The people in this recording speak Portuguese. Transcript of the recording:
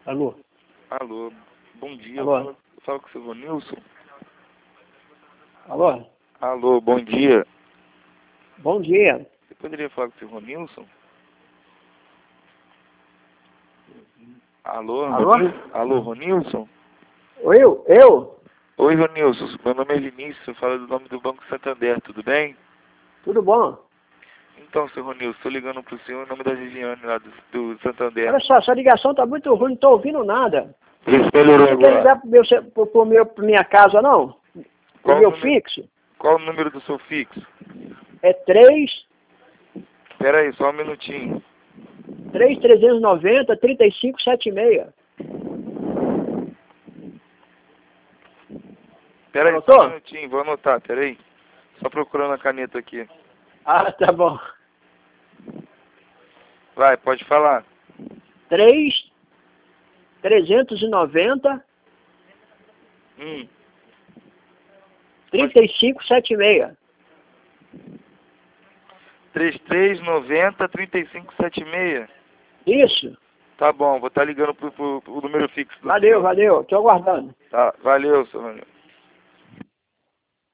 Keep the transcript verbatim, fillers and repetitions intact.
Alô? Alô, bom dia. Alô? Fala, fala com o seu Ronilson. Alô? Alô, bom dia. Bom dia. Você poderia falar com o seu Ronilson? Alô, Alô? Ronil... Alô, Ronilson? Oi, eu? Eu? Oi, Ronilson. Meu nome é Vinícius, eu falo do nome do Banco Santander, tudo bem? Tudo bom? Então, seu Ronilson, estou ligando para o senhor em nome da Viviane lá do, do Santander. Olha só, essa ligação tá muito ruim, não tô ouvindo nada. Vê se melhorou Você quer agora. ligar pro meu, ce- pro, pro meu, pra minha casa, não? Pro Qual meu o número- fixo? Qual o número do seu fixo? É três, Espera aí, só um minutinho. três trezentos e noventa, trinta e cinco setenta e seis. Espera aí, Anotou? só um minutinho, vou anotar, espera aí. Só procurando a caneta aqui. Ah, tá bom. Vai, pode falar. três, trezentos e noventa, Hum, trinta e cinco setenta e seis. trinta e três, noventa, trinta e cinco, setenta e seis. Isso. Tá bom, vou estar ligando pro, pro, pro número fixo do Valeu, senhor. valeu. Tô aguardando. Tá, valeu, seu Ronilson.